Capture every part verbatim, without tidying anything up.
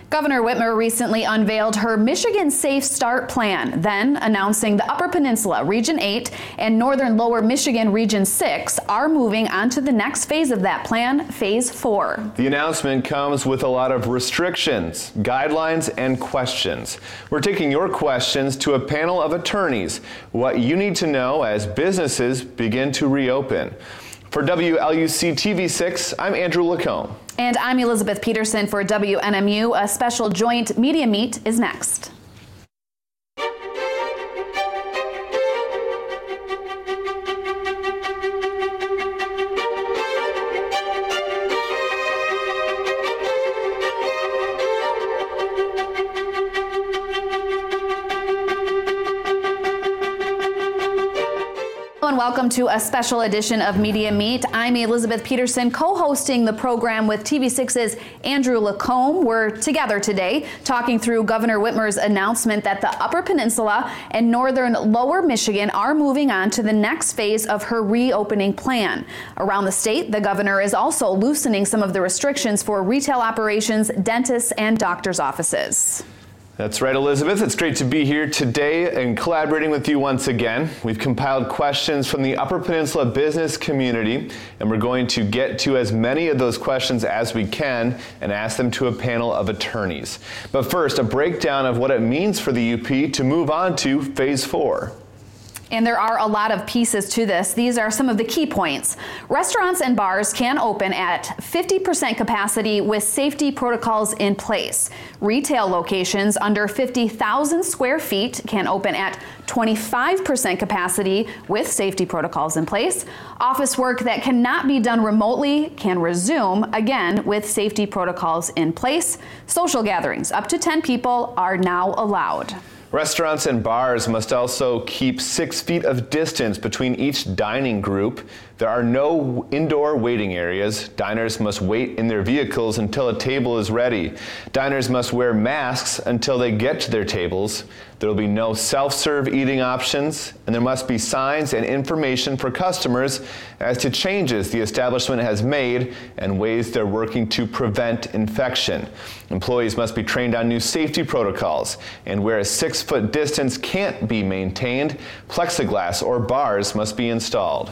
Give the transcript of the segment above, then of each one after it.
Governor Whitmer recently unveiled her Michigan Safe Start plan, then announcing the Upper Peninsula Region eight and Northern Lower Michigan Region six are moving on to the next phase of that plan, Phase four. The announcement comes with a lot of restrictions, guidelines, and questions. We're taking your questions to a panel of attorneys, what you need to know as businesses begin to reopen. For W L U C T V six, I'm Andrew Lacombe. And I'm Elizabeth Peterson for W N M U. A special joint media meet is next. And welcome to a special edition of Media Meet. I'm Elizabeth Peterson, co-hosting the program with T V six's Andrew Lacombe. We're together today talking through Governor Whitmer's announcement that the Upper Peninsula and Northern Lower Michigan are moving on to the next phase of her reopening plan. Around the state, the governor is also loosening some of the restrictions for retail operations, dentists, and doctors' offices. That's right, Elizabeth. It's great to be here today and collaborating with you once again. We've compiled questions from the Upper Peninsula business community, and we're going to get to as many of those questions as we can and ask them to a panel of attorneys. But first, a breakdown of what it means for the U P to move on to Phase four. And there are a lot of pieces to this. These are some of the key points. Restaurants and bars can open at fifty percent capacity with safety protocols in place. Retail locations under fifty thousand square feet can open at twenty-five percent capacity with safety protocols in place. Office work that cannot be done remotely can resume, again, with safety protocols in place. Social gatherings up to ten people are now allowed. Restaurants and bars must also keep six feet of distance between each dining group. There are no indoor waiting areas. Diners must wait in their vehicles until a table is ready. Diners must wear masks until they get to their tables. There will be no self-serve eating options, and there must be signs and information for customers as to changes the establishment has made and ways they're working to prevent infection. Employees must be trained on new safety protocols, and where a six-foot distance can't be maintained, plexiglass or bars must be installed.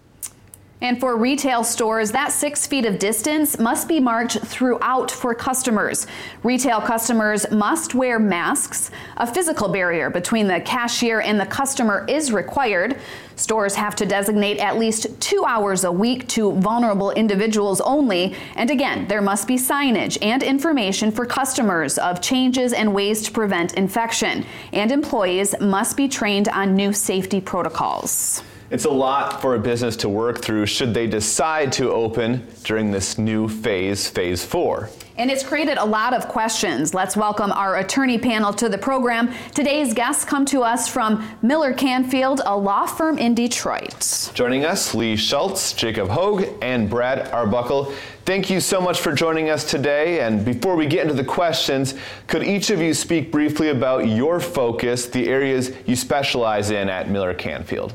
And for retail stores, that six feet of distance must be marked throughout for customers. Retail customers must wear masks. A physical barrier between the cashier and the customer is required. Stores have to designate at least two hours a week to vulnerable individuals only. And again, there must be signage and information for customers of changes and ways to prevent infection. And employees must be trained on new safety protocols. It's a lot for a business to work through should they decide to open during this new phase, Phase four. And it's created a lot of questions. Let's welcome our attorney panel to the program. Today's guests come to us from Miller Canfield, a law firm in Detroit. Joining us, Lee Schultz, Jacob Hogue, and Brad Arbuckle. Thank you so much for joining us today. And before we get into the questions, could each of you speak briefly about your focus, the areas you specialize in at Miller Canfield?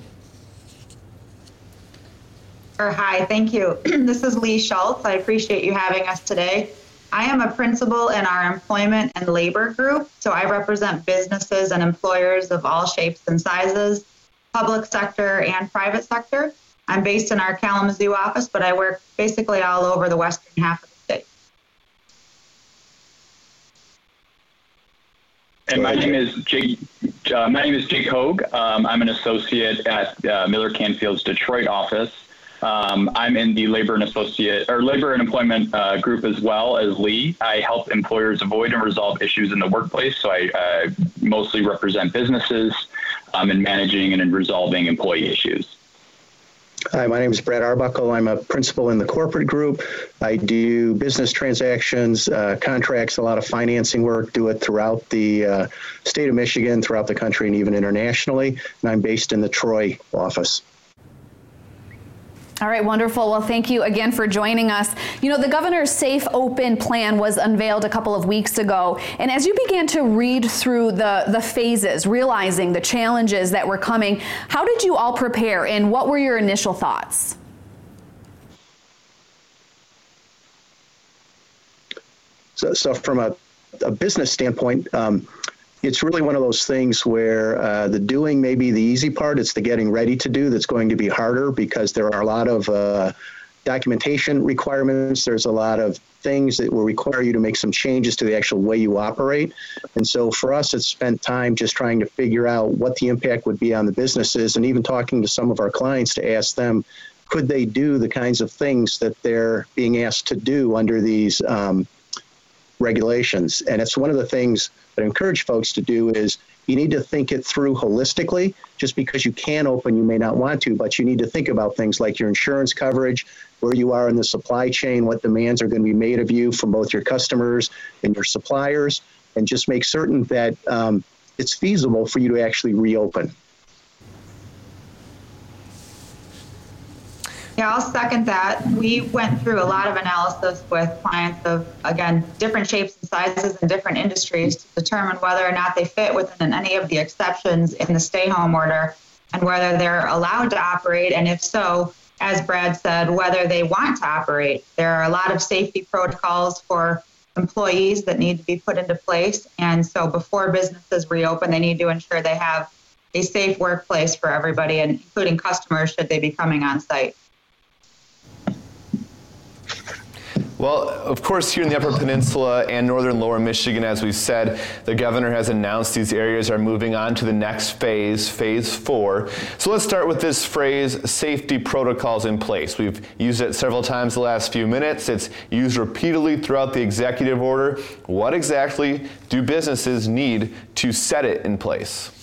Hi, thank you. This is Lee Schultz. I appreciate you having us today. I am a principal in our employment and labor group, so I represent businesses and employers of all shapes and sizes, public sector and private sector. I'm based in our Kalamazoo office, but I work basically all over the western half of the state. And my name is Jake. Uh, my name is Jake Hogue. Um, I'm an associate at uh, Miller Canfield's Detroit office. Um, I'm in the labor and associate or labor and employment uh, group as well as Lee. I help employers avoid and resolve issues in the workplace. So I uh, mostly represent businesses um, in managing and in resolving employee issues. Hi, my name is Brad Arbuckle. I'm a principal in the corporate group. I do business transactions, uh, contracts, a lot of financing work, do it throughout the uh, state of Michigan, throughout the country, and even internationally. And I'm based in the Troy office. All right, wonderful. Well, thank you again for joining us. You know, the governor's Safe Open plan was unveiled a couple of weeks ago. And as you began to read through the, the phases, realizing the challenges that were coming, how did you all prepare and what were your initial thoughts? So, so from a a business standpoint, um, it's really one of those things where uh, the doing may be the easy part. It's the getting ready to do that's going to be harder, because there are a lot of uh, documentation requirements. There's a lot of things that will require you to make some changes to the actual way you operate. And so for us, it's spent time just trying to figure out what the impact would be on the businesses, and even talking to some of our clients to ask them, could they do the kinds of things that they're being asked to do under these um, regulations. And it's one of the things that I encourage folks to do is you need to think it through holistically. Just because you can open, you may not want to, but you need to think about things like your insurance coverage, where you are in the supply chain, what demands are going to be made of you from both your customers and your suppliers, and just make certain that um, it's feasible for you to actually reopen. Yeah, I'll second that. We went through a lot of analysis with clients of, again, different shapes and sizes and different industries to determine whether or not they fit within any of the exceptions in the stay-home order, and whether they're allowed to operate, and if so, as Brad said, whether they want to operate. There are a lot of safety protocols for employees that need to be put into place, and so before businesses reopen, they need to ensure they have a safe workplace for everybody, and including customers should they be coming on site. Well, of course, here in the Upper Peninsula and northern Lower Michigan, as we've said, the governor has announced these areas are moving on to the next phase, phase four. So let's start with this phrase, safety protocols in place. We've used it several times the last few minutes. It's used repeatedly throughout the executive order. What exactly do businesses need to set it in place?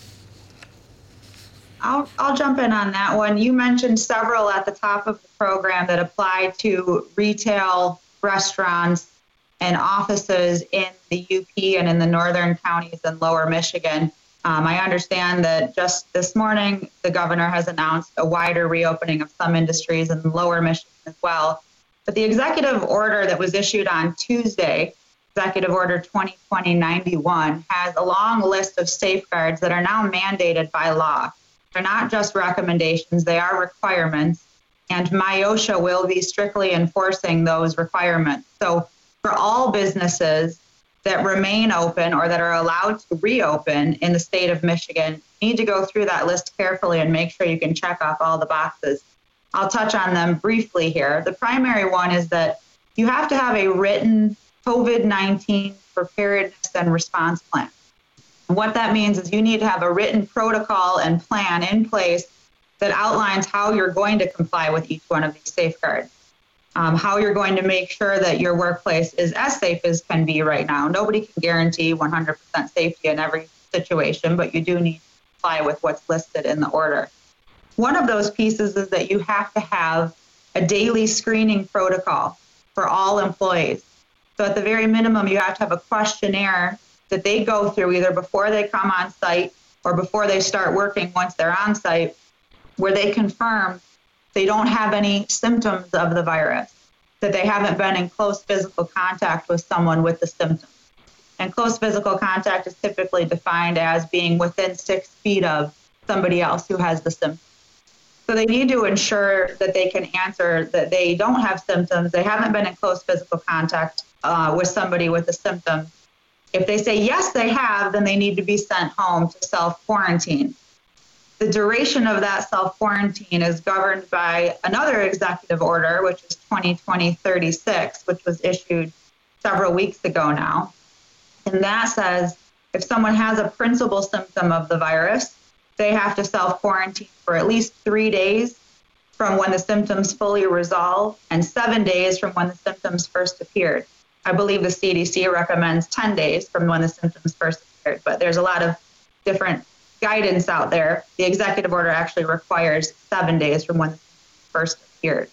I'll, I'll jump in on that one. You mentioned several at the top of the program that apply to retail, restaurants, and offices in the U P and in the northern counties and Lower Michigan. Um, I understand that just this morning, the governor has announced a wider reopening of some industries in Lower Michigan as well. But the executive order that was issued on Tuesday, Executive Order twenty twenty dash ninety-one, has a long list of safeguards that are now mandated by law. They're not just recommendations, they are requirements, and MIOSHA will be strictly enforcing those requirements. So for all businesses that remain open or that are allowed to reopen in the state of Michigan, you need to go through that list carefully and make sure you can check off all the boxes. I'll touch on them briefly here. The primary one is that you have to have a written COVID nineteen preparedness and response plan. What that means is you need to have a written protocol and plan in place that outlines how you're going to comply with each one of these safeguards, um, how you're going to make sure that your workplace is as safe as can be right now. Nobody can guarantee one hundred percent safety in every situation, but you do need to comply with what's listed in the order. One of those pieces is that you have to have a daily screening protocol for all employees. So at the very minimum, you have to have a questionnaire that they go through either before they come on site or before they start working once they're on site, where they confirm they don't have any symptoms of the virus, that they haven't been in close physical contact with someone with the symptoms. And close physical contact is typically defined as being within six feet of somebody else who has the symptoms. So they need to ensure that they can answer that they don't have symptoms, they haven't been in close physical contact uh, with somebody with the symptoms. If they say yes, they have, then they need to be sent home to self-quarantine. The duration of that self-quarantine is governed by another executive order, which is twenty twenty dash thirty-six, which was issued several weeks ago now. And that says if someone has a principal symptom of the virus, they have to self-quarantine for at least three days from when the symptoms fully resolve and seven days from when the symptoms first appeared. I believe the C D C recommends ten days from when the symptoms first appeared, but there's a lot of different guidance out there. The executive order actually requires seven days from when the symptoms first appeared.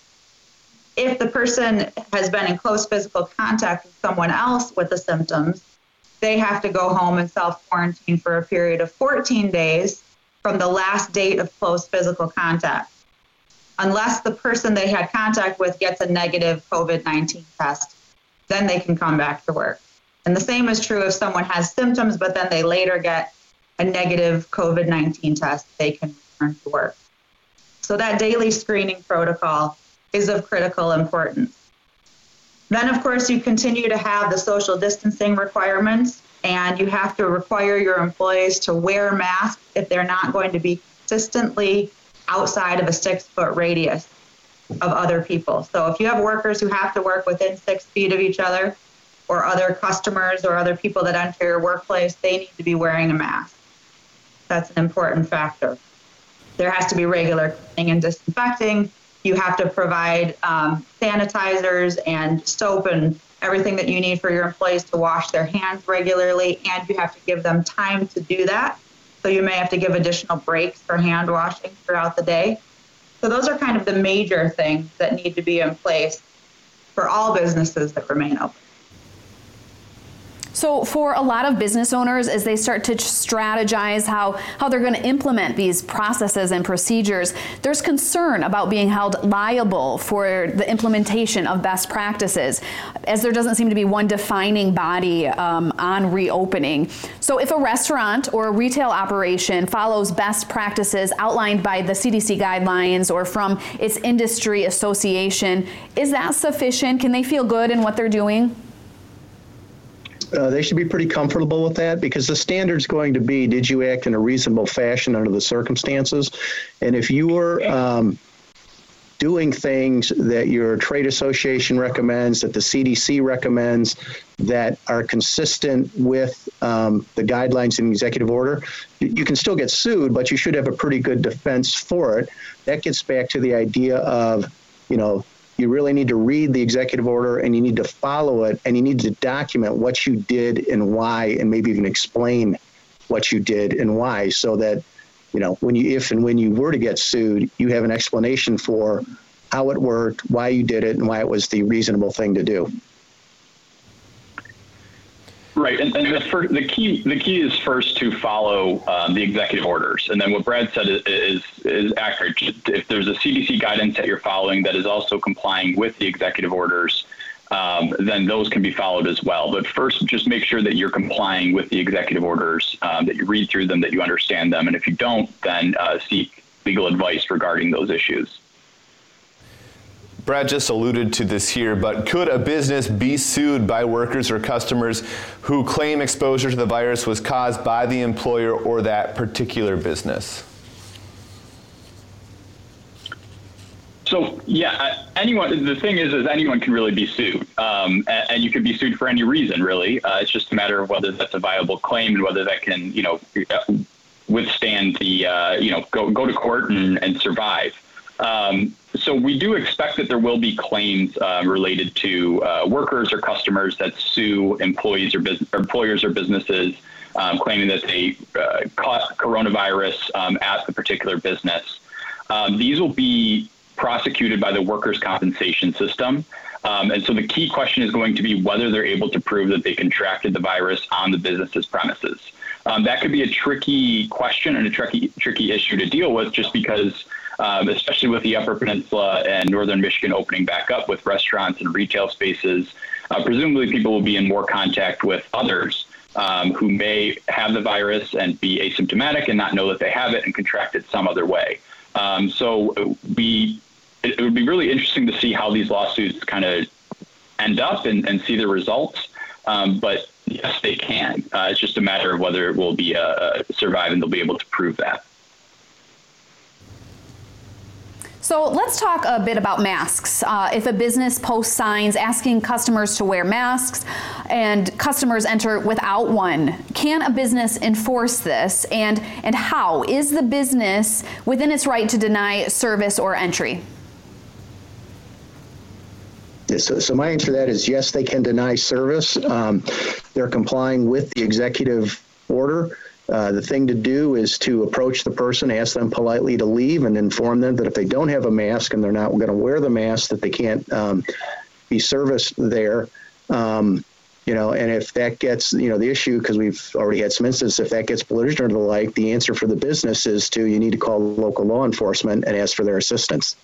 If the person has been in close physical contact with someone else with the symptoms, they have to go home and self-quarantine for a period of fourteen days from the last date of close physical contact, unless the person they had contact with gets a negative COVID nineteen test. Then they can come back to work. And the same is true if someone has symptoms, but then they later get a negative COVID nineteen test, they can return to work. So that daily screening protocol is of critical importance. Then, of course, you continue to have the social distancing requirements, and you have to require your employees to wear masks if they're not going to be consistently outside of a six-foot radius of other people. So if you have workers who have to work within six feet of each other, or other customers or other people that enter your workplace, they need to be wearing a mask. That's an important factor. There has to be regular cleaning and disinfecting. You have to provide um, sanitizers and soap and everything that you need for your employees to wash their hands regularly, and you have to give them time to do that. So you may have to give additional breaks for hand washing throughout the day. So those are kind of the major things that need to be in place for all businesses that remain open. So for a lot of business owners, as they start to strategize how, how they're going to implement these processes and procedures, there's concern about being held liable for the implementation of best practices, as there doesn't seem to be one defining body um, on reopening. So if a restaurant or a retail operation follows best practices outlined by the C D C guidelines or from its industry association, is that sufficient? Can they feel good in what they're doing? Uh, they should be pretty comfortable with that, because the standard's going to be, did you act in a reasonable fashion under the circumstances? And if you were um, doing things that your trade association recommends, that the C D C recommends, that are consistent with um, the guidelines in the executive order, you can still get sued, but you should have a pretty good defense for it. That gets back to the idea of, you know, you really need to read the executive order, and you need to follow it, and you need to document what you did and why, and maybe even explain what you did and why, so that, you know, when you, if and when you were to get sued, you have an explanation for how it worked, why you did it, and why it was the reasonable thing to do. Right, and, and the, first, the key the key is first to follow um, the executive orders, and then what Brad said is, is is accurate. If there's a C D C guidance that you're following that is also complying with the executive orders, um, then those can be followed as well. But first, just make sure that you're complying with the executive orders, um, that you read through them, that you understand them, and if you don't, then uh, seek legal advice regarding those issues. Brad just alluded to this here, but could a business be sued by workers or customers who claim exposure to the virus was caused by the employer or that particular business? So, yeah, anyone, the thing is, is anyone can really be sued, um, and, and you could be sued for any reason, really. Uh, it's just a matter of whether that's a viable claim and whether that can, you know, withstand the, uh, you know, go, go to court and, and survive. Um, so we do expect that there will be claims uh, related to uh, workers or customers that sue employees or, business, or employers or businesses, um, claiming that they uh, caught coronavirus um, at the particular business. Um, these will be prosecuted by the workers' compensation system. Um, and so the key question is going to be whether they're able to prove that they contracted the virus on the business's premises. Um, that could be a tricky question and a tricky, tricky issue to deal with, just because Um, especially with the Upper Peninsula and Northern Michigan opening back up with restaurants and retail spaces, uh, presumably people will be in more contact with others um, who may have the virus and be asymptomatic and not know that they have it and contract it some other way. Um, so we, it, it would be really interesting to see how these lawsuits kind of end up and, and see the results. Um, but yes, they can. Uh, it's just a matter of whether it will be uh, survive and they'll be able to prove that. So let's talk a bit about masks. Uh, if a business posts signs asking customers to wear masks and customers enter without one, can a business enforce this? And, and how? Is the business within its right to deny service or entry? So, so my answer to that is yes, they can deny service. Um, they're complying with the executive order. Uh, the thing to do is to approach the person, ask them politely to leave, and inform them that if they don't have a mask and they're not going to wear the mask, that they can't um, be serviced there. Um, you know, and if that gets, you know, the issue, because we've already had some instances, if that gets belligerent or the like, the answer for the business is to, you need to call local law enforcement and ask for their assistance.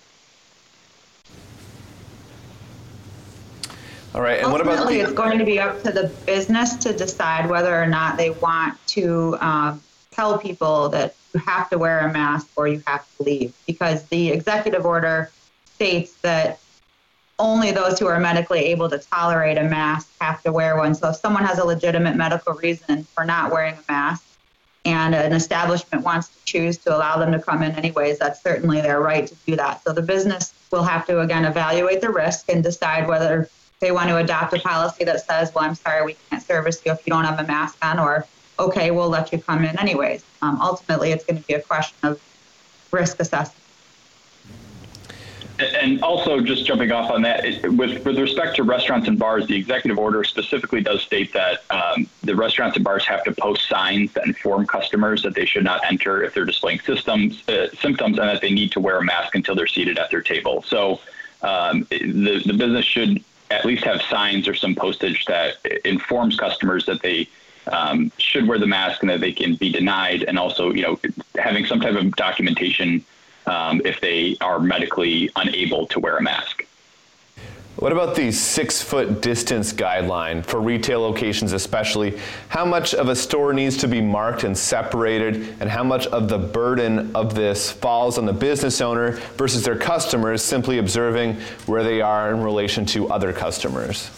All right, and what about Ultimately, the- it's going to be up to the business to decide whether or not they want to um, tell people that you have to wear a mask or you have to leave, because the executive order states that only those who are medically able to tolerate a mask have to wear one. So if someone has a legitimate medical reason for not wearing a mask and an establishment wants to choose to allow them to come in anyways, that's certainly their right to do that. So the business will have to, again, evaluate the risk and decide whether they want to adopt a policy that says, well, I'm sorry, we can't service you if you don't have a mask on, or, okay, we'll let you come in anyways. Um, ultimately, it's going to be a question of risk assessment. And also, just jumping off on that, it, with, with respect to restaurants and bars, the executive order specifically does state that um, the restaurants and bars have to post signs that inform customers that they should not enter if they're displaying systems, uh, symptoms, and that they need to wear a mask until they're seated at their table. So um, the, the business should at least have signs or some postage that informs customers that they um, should wear the mask and that they can be denied, and also, you know, having some type of documentation Um, if they are medically unable to wear a mask. What about the six-foot distance guideline for retail locations especially? How much of a store needs to be marked and separated, and how much of the burden of this falls on the business owner versus their customers simply observing where they are in relation to other customers?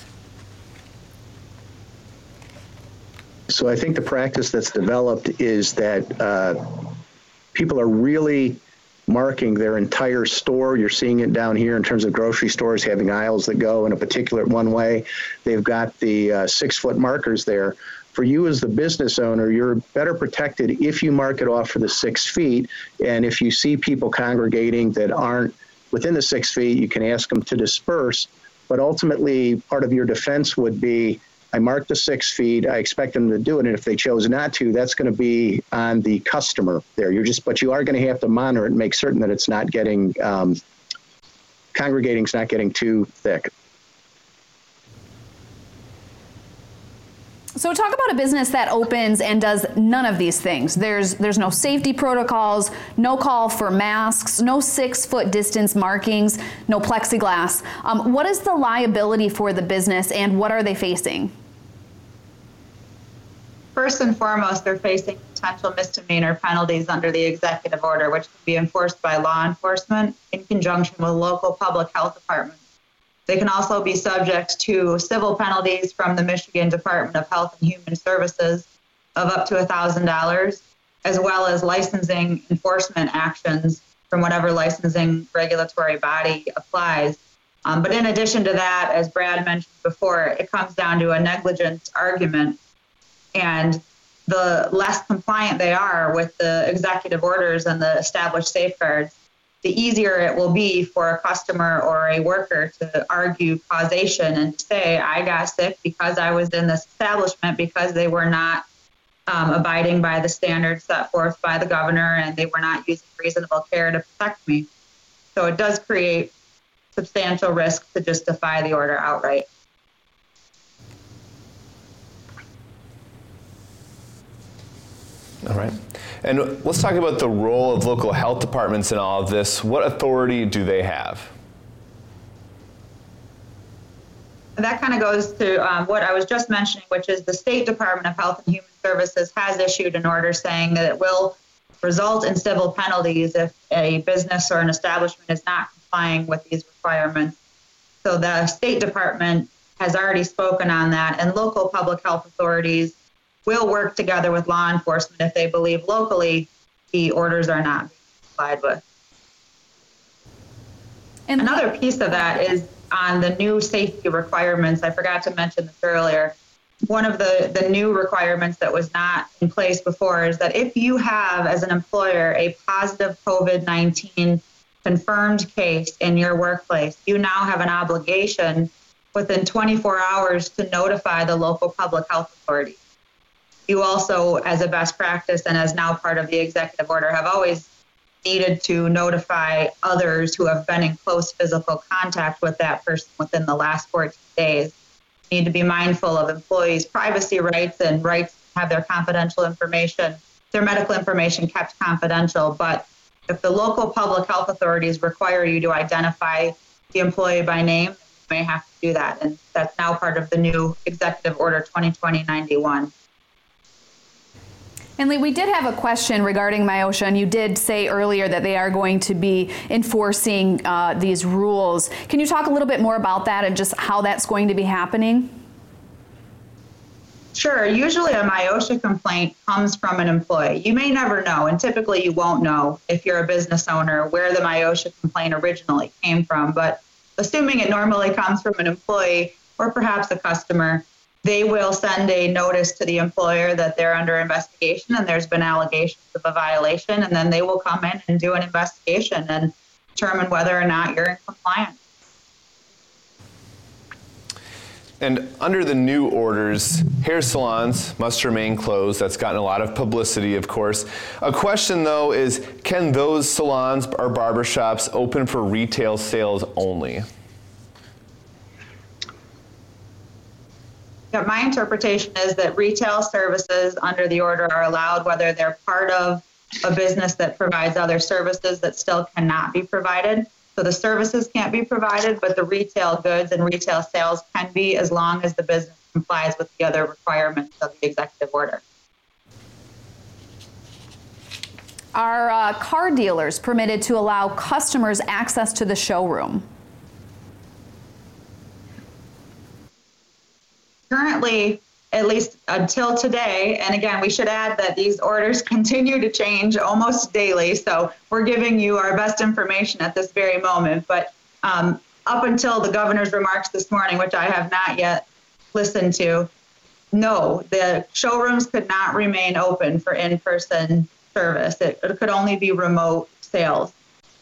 So I think the practice that's developed is that uh, people are really marking their entire store. You're seeing it down here in terms of grocery stores having aisles that go in a particular one way. They've got the uh, six foot markers there. For you as the business owner, you're better protected if you mark it off for the six feet. And if you see people congregating that aren't within the six feet, you can ask them to disperse. But ultimately, part of your defense would be, I marked the six feet. I expect them to do it. And if they chose not to, that's going to be on the customer there. You're just, but you are going to have to monitor it and make certain that it's not getting, um, congregating's not getting too thick. So talk about a business that opens and does none of these things. There's there's no safety protocols, no call for masks, no six foot distance markings, no plexiglass. Um, what is the liability for the business, and what are they facing? First and foremost, they're facing potential misdemeanor penalties under the executive order, which can be enforced by law enforcement in conjunction with local public health departments. They can also be subject to civil penalties from the Michigan Department of Health and Human Services of up to one thousand dollars, as well as licensing enforcement actions from whatever licensing regulatory body applies. Um, but in addition to that, as Brad mentioned before, it comes down to a negligence argument. And the less compliant they are with the executive orders and the established safeguards, the easier it will be for a customer or a worker to argue causation and say, I got sick because I was in this establishment because they were not um, abiding by the standards set forth by the governor, and they were not using reasonable care to protect me. So it does create substantial risk to just defy the order outright. All right. And let's talk about the role of local health departments in all of this. What authority do they have? That kind of goes to um, what I was just mentioning, which is the State Department of Health and Human Services has issued an order saying that it will result in civil penalties if a business or an establishment is not complying with these requirements. So the State Department has already spoken on that, and local public health authorities will work together with law enforcement if they believe locally the orders are not being complied with. And another piece of that is on the new safety requirements. I forgot to mention this earlier. One of the, the new requirements that was not in place before is that if you have, as an employer, a positive COVID nineteen confirmed case in your workplace, you now have an obligation within twenty-four hours to notify the local public health authority. You also, as a best practice and as now part of the executive order, have always needed to notify others who have been in close physical contact with that person within the last fourteen days. You need to be mindful of employees' privacy rights and rights to have their confidential information, their medical information kept confidential. But if the local public health authorities require you to identify the employee by name, you may have to do that. And that's now part of the new executive order twenty twenty dash ninety-one. And Lee, we did have a question regarding MIOSHA, and you did say earlier that they are going to be enforcing uh, these rules. Can you talk a little bit more about that and just how that's going to be happening? Sure. Usually a MIOSHA complaint comes from an employee. You may never know, and typically you won't know if you're a business owner where the MIOSHA complaint originally came from. But assuming it normally comes from an employee or perhaps a customer, they will send a notice to the employer that they're under investigation and there's been allegations of a violation, and then they will come in and do an investigation and determine whether or not you're in compliance. And under the new orders, hair salons must remain closed. That's gotten a lot of publicity, of course. A question, though, is can those salons or barbershops open for retail sales only? Yeah, my interpretation is that retail services under the order are allowed whether they're part of a business that provides other services that still cannot be provided. So the services can't be provided, but the retail goods and retail sales can be, as long as the business complies with the other requirements of the executive order. Are uh, car dealers permitted to allow customers access to the showroom? Currently, at least until today, and again, we should add that these orders continue to change almost daily, so we're giving you our best information at this very moment. But um, up until the governor's remarks this morning, which I have not yet listened to, no, the showrooms could not remain open for in-person service. It, it could only be remote sales.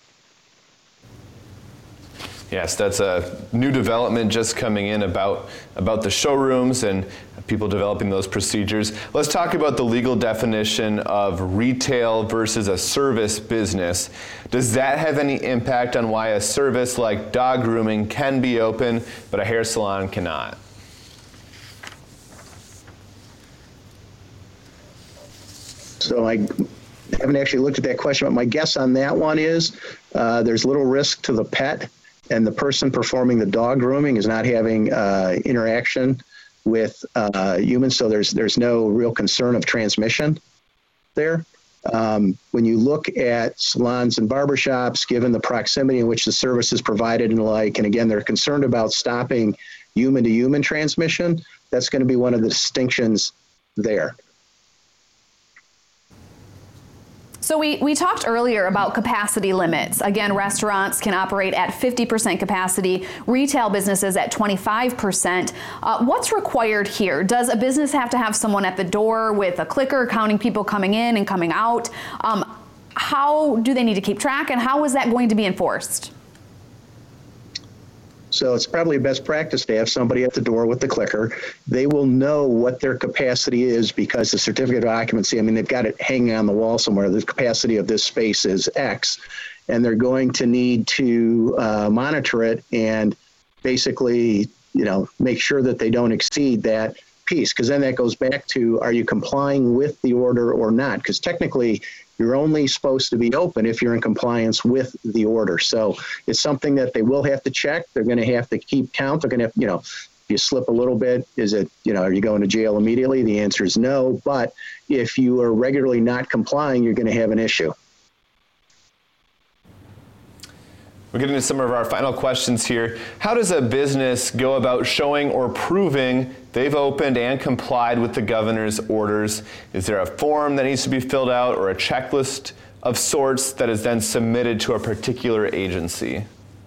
Yes, that's a new development just coming in about, about the showrooms and people developing those procedures. Let's talk about the legal definition of retail versus a service business. Does that have any impact on why a service like dog grooming can be open, but a hair salon cannot? So I haven't actually looked at that question, but my guess on that one is uh, there's little risk to the pet, and the person performing the dog grooming is not having uh, interaction with uh, humans, so there's there's no real concern of transmission there. Um, when you look at salons and barbershops, given the proximity in which the service is provided and the like, and again, they're concerned about stopping human-to-human transmission, that's going to be one of the distinctions there. So we, we talked earlier about capacity limits. Again, restaurants can operate at fifty percent capacity, retail businesses at twenty-five percent. Uh, what's required here? Does a business have to have someone at the door with a clicker counting people coming in and coming out? Um, how do they need to keep track, and how is that going to be enforced? So it's probably best practice to have somebody at the door with the clicker. They will know what their capacity is because the certificate of occupancy, I mean, they've got it hanging on the wall somewhere. The capacity of this space is X, and they're going to need to uh, monitor it and basically, you know, make sure that they don't exceed that piece. Because then that goes back to, are you complying with the order or not? Because technically, you're only supposed to be open if you're in compliance with the order. So it's something that they will have to check. They're going to have to keep count. They're going to have, you know, if you slip a little bit, is it, you know, are you going to jail immediately? The answer is no. But if you are regularly not complying, you're going to have an issue. We're getting to some of our final questions here. How does a business go about showing or proving they've opened and complied with the governor's orders? Is there a form that needs to be filled out or a checklist of sorts that is then submitted to a particular agency?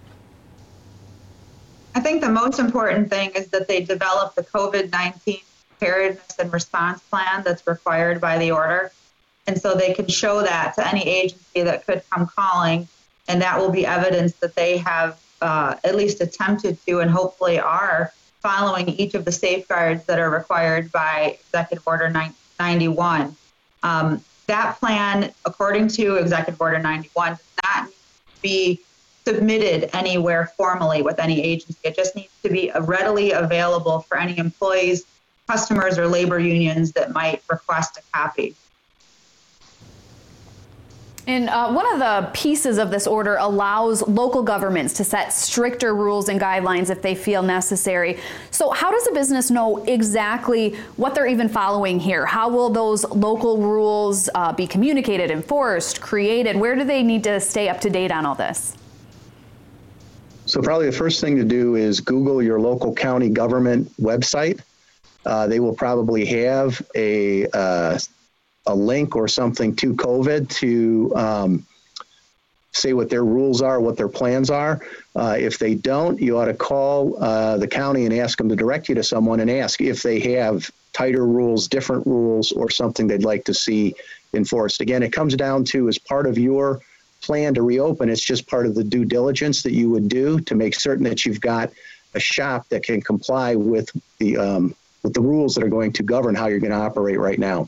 I think the most important thing is that they develop the COVID nineteen preparedness and response plan that's required by the order. And so they can show that to any agency that could come calling, and that will be evidence that they have uh, at least attempted to and hopefully are following each of the safeguards that are required by Executive Order ninety-one. Um, that plan, according to Executive Order ninety-one, does not need to be submitted anywhere formally with any agency. It just needs to be readily available for any employees, customers, or labor unions that might request a copy. And uh, one of the pieces of this order allows local governments to set stricter rules and guidelines if they feel necessary. So how does a business know exactly what they're even following here? How will those local rules uh, be communicated, enforced, created? Where do they need to stay up to date on all this? So probably the first thing to do is Google your local county government website. Uh, they will probably have a uh, a link or something to COVID to um, say what their rules are, what their plans are. Uh, if they don't, you ought to call uh, the county and ask them to direct you to someone and ask if they have tighter rules, different rules, or something they'd like to see enforced. Again, it comes down to, as part of your plan to reopen, it's just part of the due diligence that you would do to make certain that you've got a shop that can comply with the um, with the rules that are going to govern how you're going to operate right now.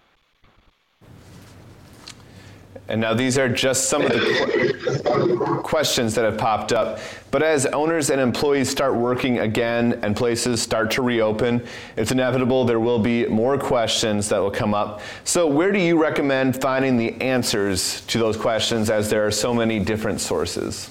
And now these are just some of the qu- questions that have popped up. But as owners and employees start working again and places start to reopen, it's inevitable there will be more questions that will come up. So where do you recommend finding the answers to those questions, as there are so many different sources?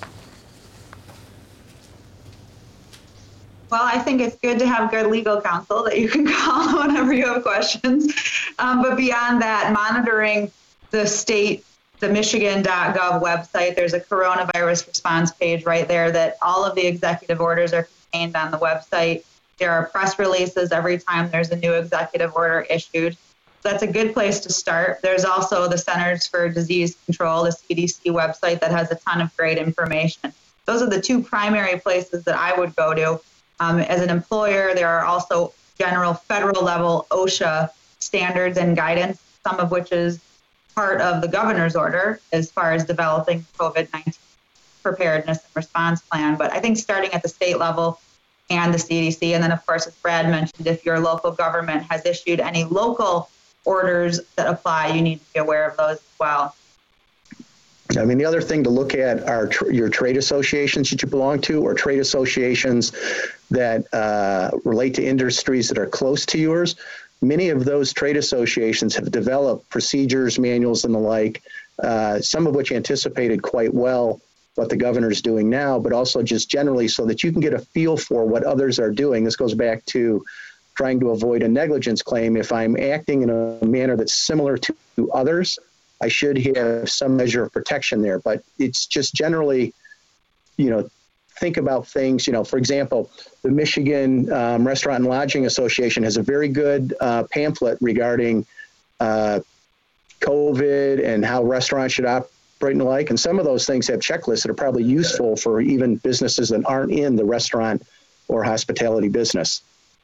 Well, I think it's good to have good legal counsel that you can call whenever you have questions. Um, but beyond that, monitoring the state the Michigan dot gov website, there's a coronavirus response page right there that all of the executive orders are contained on the website. There are press releases every time there's a new executive order issued. So that's a good place to start. There's also the Centers for Disease Control, the C D C website, that has a ton of great information. Those are the two primary places that I would go to. Um, as an employer, there are also general federal level OSHA standards and guidance, some of which is part of the governor's order as far as developing COVID nineteen preparedness and response plan. But I think starting at the state level and the C D C, and then of course, as Brad mentioned, if your local government has issued any local orders that apply, you need to be aware of those as well. I mean, the other thing to look at are tr- your trade associations that you belong to, or trade associations that uh, relate to industries that are close to yours. Many of those trade associations have developed procedures, manuals, and the like, uh, some of which anticipated quite well what the governor's doing now, but also just generally so that you can get a feel for what others are doing. This goes back to trying to avoid a negligence claim. If I'm acting in a manner that's similar to others, I should have some measure of protection there. But it's just generally, you know, think about things, you know, for example, the Michigan um, Restaurant and Lodging Association has a very good uh, pamphlet regarding uh, COVID and how restaurants should operate and the like. And some of those things have checklists that are probably useful for even businesses that aren't in the restaurant or hospitality business.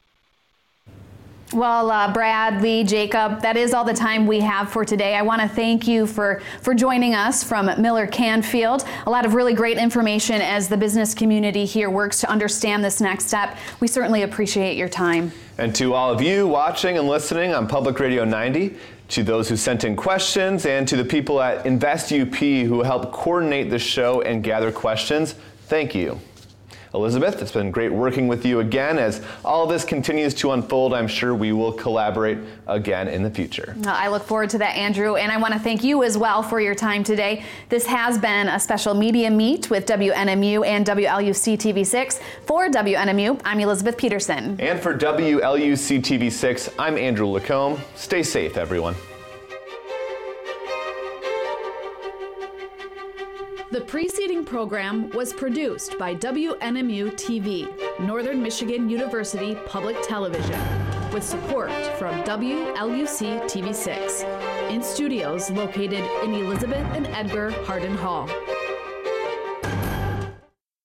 Well, uh, Brad, Lee, Jacob, that is all the time we have for today. I want to thank you for, for joining us from Miller Canfield. A lot of really great information as the business community here works to understand this next step. We certainly appreciate your time. And to all of you watching and listening on Public Radio ninety, to those who sent in questions, and to the people at InvestUP who helped coordinate the show and gather questions, thank you. Elizabeth, it's been great working with you again. As all of this continues to unfold, I'm sure we will collaborate again in the future. I look forward to that, Andrew, and I want to thank you as well for your time today. This has been a special media meet with W N M U and W L U C T V six. For W N M U, I'm Elizabeth Peterson. And for W L U C T V six, I'm Andrew Lacombe. Stay safe, everyone. The preceding program was produced by W N M U T V, Northern Michigan University Public Television, with support from W L U C T V six, in studios located in Elizabeth and Edgar Hardin Hall.